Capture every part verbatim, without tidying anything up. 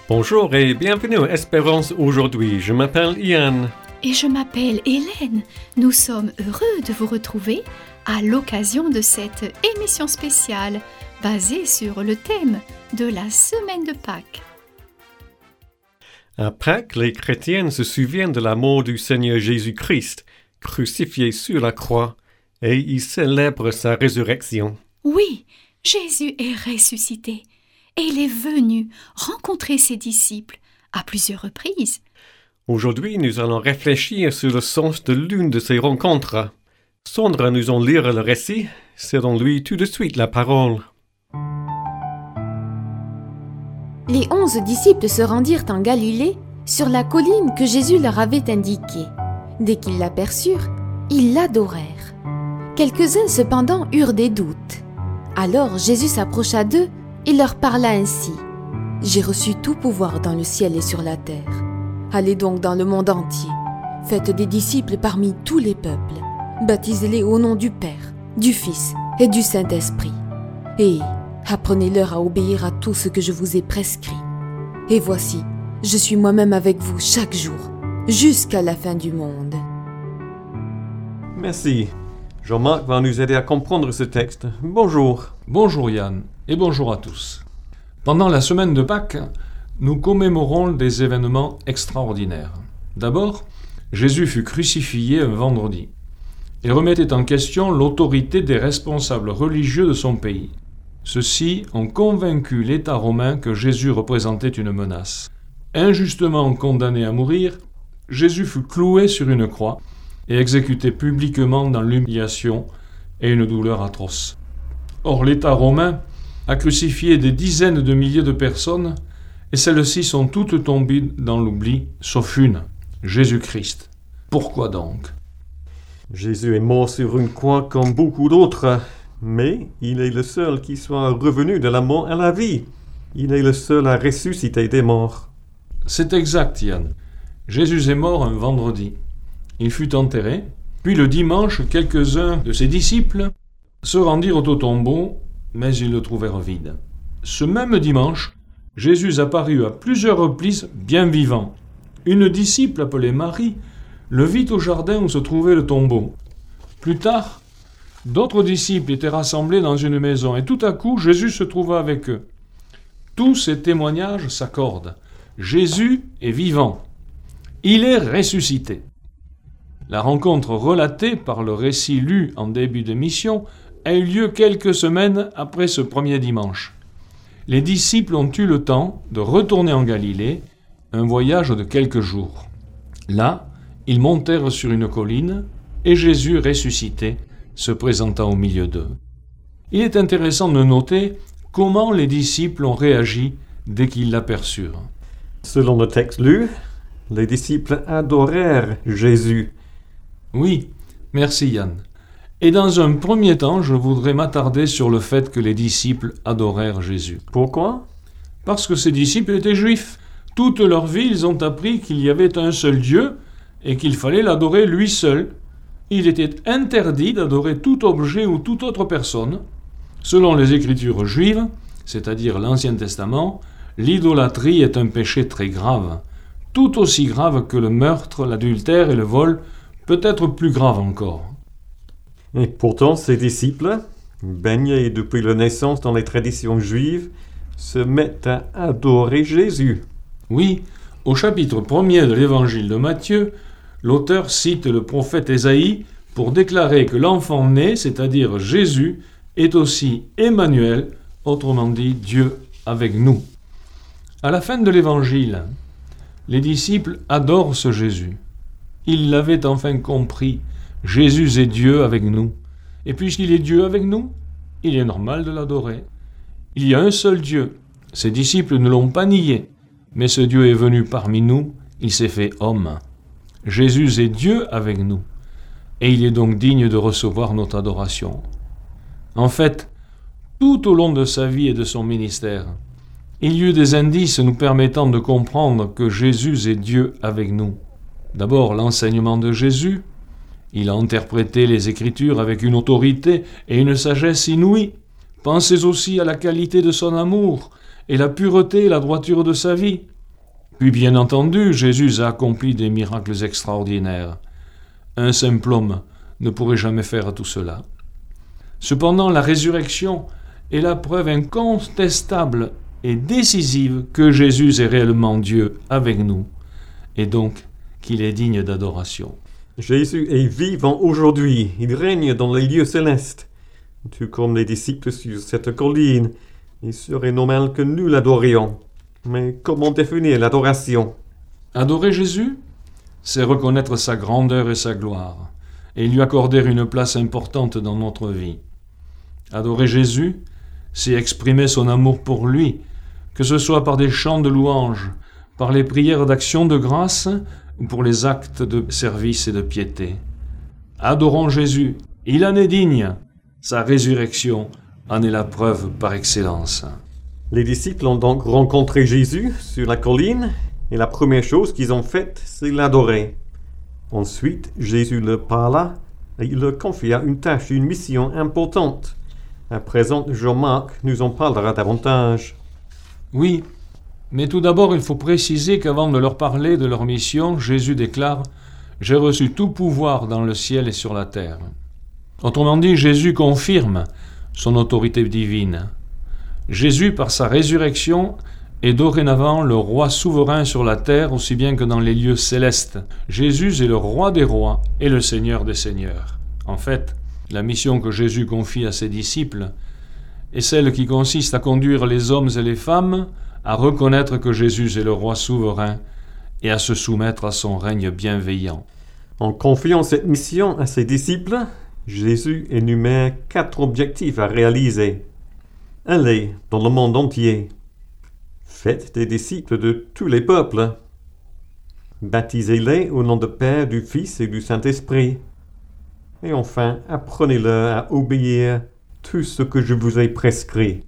Bonjour et bienvenue à Espérance aujourd'hui. Je m'appelle Ian. Et je m'appelle Hélène. Nous sommes heureux de vous retrouver à l'occasion de cette émission spéciale basée sur le thème de la semaine de Pâques. À Pâques, les chrétiens se souviennent de la mort du Seigneur Jésus-Christ, crucifié sur la croix, et ils célèbrent sa résurrection. Oui, Jésus est ressuscité et il est venu rencontrer ses disciples à plusieurs reprises. Aujourd'hui, nous allons réfléchir sur le sens de l'une de ces rencontres. Sandra nous en lire le récit, cédons lui tout de suite la parole. Les onze disciples se rendirent en Galilée, sur la colline que Jésus leur avait indiquée. Dès qu'ils l'aperçurent, ils l'adorèrent. Quelques-uns cependant eurent des doutes. Alors Jésus s'approcha d'eux et leur parla ainsi. « J'ai reçu tout pouvoir dans le ciel et sur la terre. Allez donc dans le monde entier. Faites des disciples parmi tous les peuples. Baptisez-les au nom du Père, du Fils et du Saint-Esprit. Et apprenez-leur à obéir à tout ce que je vous ai prescrit. Et voici, je suis moi-même avec vous chaque jour, jusqu'à la fin du monde. » Merci. Jean-Marc va nous aider à comprendre ce texte. Bonjour. Bonjour Yann, et bonjour à tous. Pendant la semaine de Pâques, nous commémorons des événements extraordinaires. D'abord, Jésus fut crucifié un vendredi. Il remettait en question l'autorité des responsables religieux de son pays. Ceux-ci ont convaincu l'État romain que Jésus représentait une menace. Injustement condamné à mourir, Jésus fut cloué sur une croix et exécuté publiquement dans l'humiliation et une douleur atroce. Or, l'État romain a crucifié des dizaines de milliers de personnes et celles-ci sont toutes tombées dans l'oubli, sauf une, Jésus-Christ. Pourquoi donc ? Jésus est mort sur une croix comme beaucoup d'autres, mais il est le seul qui soit revenu de la mort à la vie. Il est le seul à ressusciter des morts. C'est exact, Yann. Jésus est mort un vendredi. Il fut enterré, puis le dimanche, quelques-uns de ses disciples se rendirent au tombeau, mais ils le trouvèrent vide. Ce même dimanche, Jésus apparut à plusieurs reprises bien vivant. Une disciple appelée Marie le vit au jardin où se trouvait le tombeau. Plus tard, d'autres disciples étaient rassemblés dans une maison et tout à coup, Jésus se trouva avec eux. Tous ces témoignages s'accordent. Jésus est vivant. Il est ressuscité. La rencontre relatée par le récit lu en début d'émission a eu lieu quelques semaines après ce premier dimanche. Les disciples ont eu le temps de retourner en Galilée, un voyage de quelques jours. Là, ils montèrent sur une colline et Jésus ressuscité se présenta au milieu d'eux. Il est intéressant de noter comment les disciples ont réagi dès qu'ils l'aperçurent. Selon le texte lu, les disciples adorèrent Jésus. Oui, merci Yann. Et dans un premier temps, je voudrais m'attarder sur le fait que les disciples adorèrent Jésus. Pourquoi ? Parce que ces disciples étaient juifs. Toute leur vie, ils ont appris qu'il y avait un seul Dieu et qu'il fallait l'adorer lui seul. Il était interdit d'adorer tout objet ou toute autre personne. Selon les Écritures juives, c'est-à-dire l'Ancien Testament, l'idolâtrie est un péché très grave, tout aussi grave que le meurtre, l'adultère et le vol, peut-être plus grave encore. Et pourtant, ces disciples, baignés depuis la naissance dans les traditions juives, se mettent à adorer Jésus. Oui, au chapitre premier de l'évangile de Matthieu, l'auteur cite le prophète Ésaïe pour déclarer que l'enfant né, c'est-à-dire Jésus, est aussi Emmanuel, autrement dit Dieu avec nous. À la fin de l'évangile, les disciples adorent ce Jésus. Ils l'avaient enfin compris. Jésus est Dieu avec nous. Et puisqu'il est Dieu avec nous, il est normal de l'adorer. Il y a un seul Dieu. Ses disciples ne l'ont pas nié. Mais ce Dieu est venu parmi nous, il s'est fait homme. Jésus est Dieu avec nous. Et il est donc digne de recevoir notre adoration. En fait, tout au long de sa vie et de son ministère, il y eut des indices nous permettant de comprendre que Jésus est Dieu avec nous. D'abord, l'enseignement de Jésus. Il a interprété les Écritures avec une autorité et une sagesse inouïes. Pensez aussi à la qualité de son amour et la pureté et la droiture de sa vie. Puis bien entendu, Jésus a accompli des miracles extraordinaires. Un simple homme ne pourrait jamais faire tout cela. Cependant, la résurrection est la preuve incontestable et décisive que Jésus est réellement Dieu avec nous, et donc qu'il est digne d'adoration. Jésus est vivant aujourd'hui, il règne dans les lieux célestes. Tout comme les disciples sur cette colline, il serait normal que nous l'adorions. Mais comment définir l'adoration? Adorer Jésus, c'est reconnaître sa grandeur et sa gloire, et lui accorder une place importante dans notre vie. Adorer Jésus, c'est exprimer son amour pour lui, que ce soit par des chants de louange, par les prières d'action de grâce ou pour les actes de service et de piété. Adorons Jésus, il en est digne. Sa résurrection en est la preuve par excellence. Les disciples ont donc rencontré Jésus sur la colline, et la première chose qu'ils ont faite, c'est l'adorer. Ensuite, Jésus leur parla, et il leur confia une tâche, une mission importante. À présent, Jean-Marc nous en parlera davantage. Oui, mais tout d'abord, il faut préciser qu'avant de leur parler de leur mission, Jésus déclare « J'ai reçu tout pouvoir dans le ciel et sur la terre ». Autrement dit, Jésus confirme son autorité divine. Jésus, par sa résurrection, est dorénavant le roi souverain sur la terre aussi bien que dans les lieux célestes. Jésus est le roi des rois et le seigneur des seigneurs. En fait, la mission que Jésus confie à ses disciples est celle qui consiste à conduire les hommes et les femmes à reconnaître que Jésus est le roi souverain et à se soumettre à son règne bienveillant. En confiant cette mission à ses disciples, Jésus énumère quatre objectifs à réaliser. Allez dans le monde entier. Faites des disciples de tous les peuples. Baptisez-les au nom du Père, du Fils et du Saint-Esprit. Et enfin, apprenez-leur à obéir tout ce que je vous ai prescrit.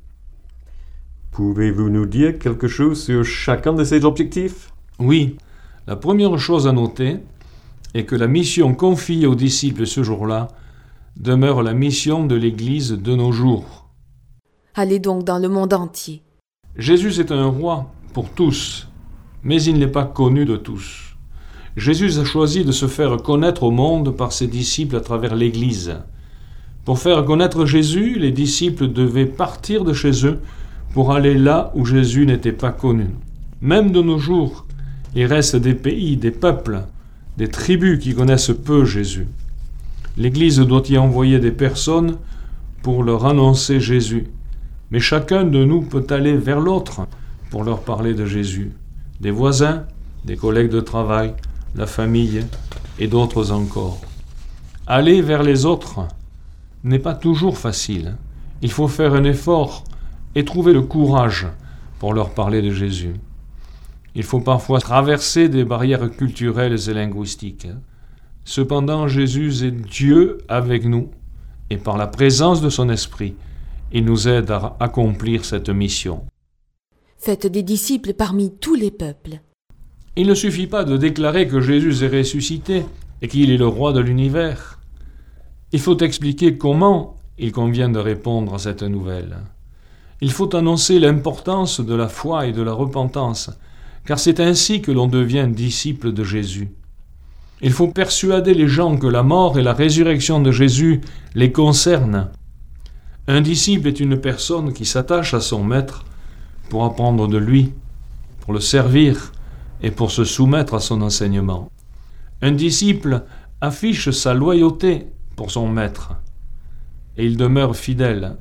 Pouvez-vous nous dire quelque chose sur chacun de ces objectifs? Oui, la première chose à noter est que la mission confiée aux disciples ce jour-là demeure la mission de l'Église de nos jours. Allez donc dans le monde entier. Jésus est un roi pour tous, mais il n'est pas connu de tous. Jésus a choisi de se faire connaître au monde par ses disciples à travers l'Église. Pour faire connaître Jésus, les disciples devaient partir de chez eux pour aller là où Jésus n'était pas connu. Même de nos jours, il reste des pays, des peuples, des tribus qui connaissent peu Jésus. L'Église doit y envoyer des personnes pour leur annoncer Jésus. Mais chacun de nous peut aller vers l'autre pour leur parler de Jésus. Des voisins, des collègues de travail, la famille et d'autres encore. Aller vers les autres n'est pas toujours facile. Il faut faire un effort et trouver le courage pour leur parler de Jésus. Il faut parfois traverser des barrières culturelles et linguistiques. Cependant, Jésus est Dieu avec nous et par la présence de son esprit, il nous aide à accomplir cette mission. Faites des disciples parmi tous les peuples. Il ne suffit pas de déclarer que Jésus est ressuscité et qu'il est le roi de l'univers. Il faut expliquer comment il convient de répondre à cette nouvelle. Il faut annoncer l'importance de la foi et de la repentance, car c'est ainsi que l'on devient disciple de Jésus. Il faut persuader les gens que la mort et la résurrection de Jésus les concernent. Un disciple est une personne qui s'attache à son maître pour apprendre de lui, pour le servir et pour se soumettre à son enseignement. Un disciple affiche sa loyauté pour son maître et il demeure fidèle.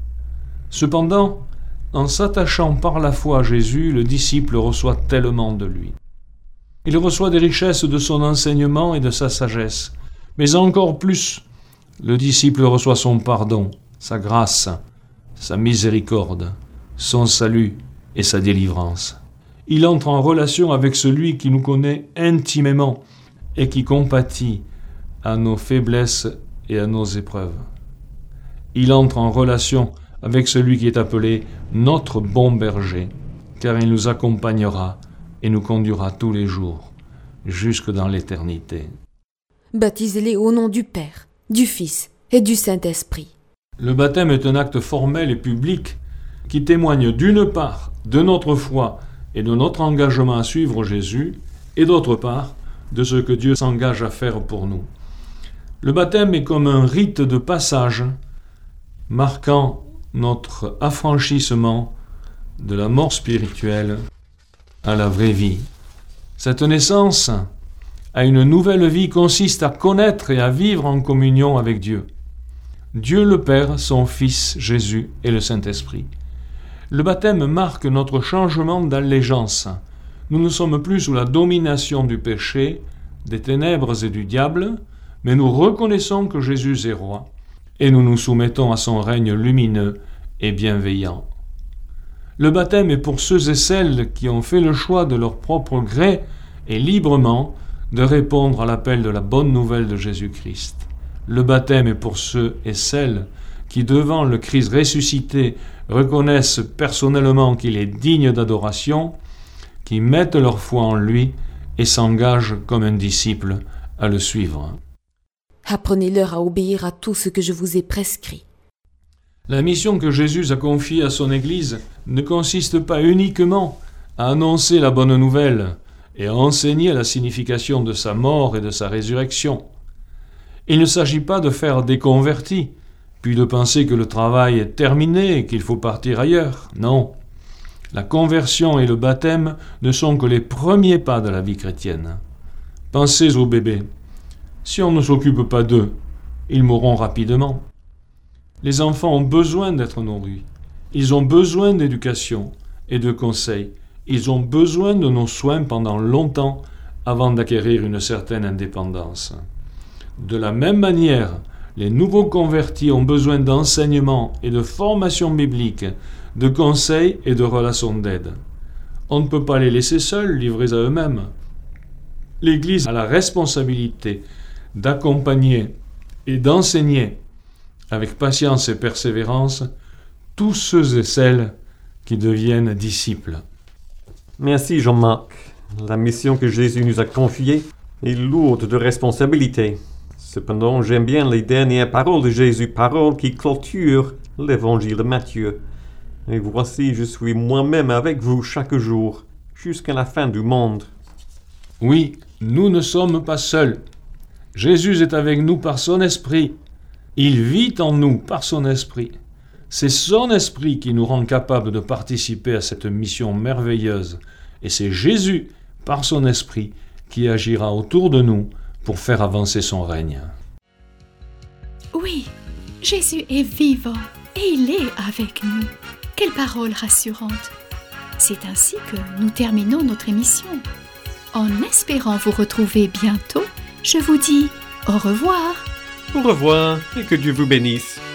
Cependant, en s'attachant par la foi à Jésus, le disciple reçoit tellement de lui. Il reçoit des richesses de son enseignement et de sa sagesse, mais encore plus, le disciple reçoit son pardon, sa grâce, sa miséricorde, son salut et sa délivrance. Il entre en relation avec celui qui nous connaît intimement et qui compatit à nos faiblesses et à nos épreuves. Il entre en relation avec celui qui est appelé notre bon berger, car il nous accompagnera et nous conduira tous les jours, jusque dans l'éternité. Baptisez-les au nom du Père, du Fils et du Saint-Esprit. Le baptême est un acte formel et public qui témoigne d'une part de notre foi et de notre engagement à suivre Jésus, et d'autre part, de ce que Dieu s'engage à faire pour nous. Le baptême est comme un rite de passage, marquant notre affranchissement de la mort spirituelle à la vraie vie. Cette naissance à une nouvelle vie consiste à connaître et à vivre en communion avec Dieu. Dieu le Père, son Fils Jésus et le Saint-Esprit. Le baptême marque notre changement d'allégeance. Nous ne sommes plus sous la domination du péché, des ténèbres et du diable, mais nous reconnaissons que Jésus est roi, et nous nous soumettons à son règne lumineux et bienveillant. Le baptême est pour ceux et celles qui ont fait le choix de leur propre gré et librement de répondre à l'appel de la bonne nouvelle de Jésus-Christ. Le baptême est pour ceux et celles qui, devant le Christ ressuscité, reconnaissent personnellement qu'il est digne d'adoration, qui mettent leur foi en lui et s'engagent comme un disciple à le suivre. Apprenez-leur à obéir à tout ce que je vous ai prescrit. La mission que Jésus a confiée à son Église ne consiste pas uniquement à annoncer la bonne nouvelle et à enseigner la signification de sa mort et de sa résurrection. Il ne s'agit pas de faire des convertis, puis de penser que le travail est terminé et qu'il faut partir ailleurs. Non. La conversion et le baptême ne sont que les premiers pas de la vie chrétienne. Pensez aux bébés. Si on ne s'occupe pas d'eux, ils mourront rapidement. Les enfants ont besoin d'être nourris. Ils ont besoin d'éducation et de conseils. Ils ont besoin de nos soins pendant longtemps avant d'acquérir une certaine indépendance. De la même manière, les nouveaux convertis ont besoin d'enseignement et de formation biblique, de conseils et de relations d'aide. On ne peut pas les laisser seuls, livrés à eux-mêmes. L'Église a la responsabilité d'accompagner et d'enseigner avec patience et persévérance tous ceux et celles qui deviennent disciples. Merci Jean-Marc. La mission que Jésus nous a confiée est lourde de responsabilité. Cependant, j'aime bien les dernières paroles de Jésus, paroles qui clôturent l'évangile de Matthieu. Et voici, je suis moi-même avec vous chaque jour, jusqu'à la fin du monde. Oui, nous ne sommes pas seuls. Jésus est avec nous par son esprit. Il vit en nous par son esprit. C'est son esprit qui nous rend capables de participer à cette mission merveilleuse. Et c'est Jésus, par son esprit, qui agira autour de nous pour faire avancer son règne. Oui, Jésus est vivant et il est avec nous. Quelle parole rassurante! C'est ainsi que nous terminons notre émission. En espérant vous retrouver bientôt, je vous dis au revoir. Au revoir et que Dieu vous bénisse.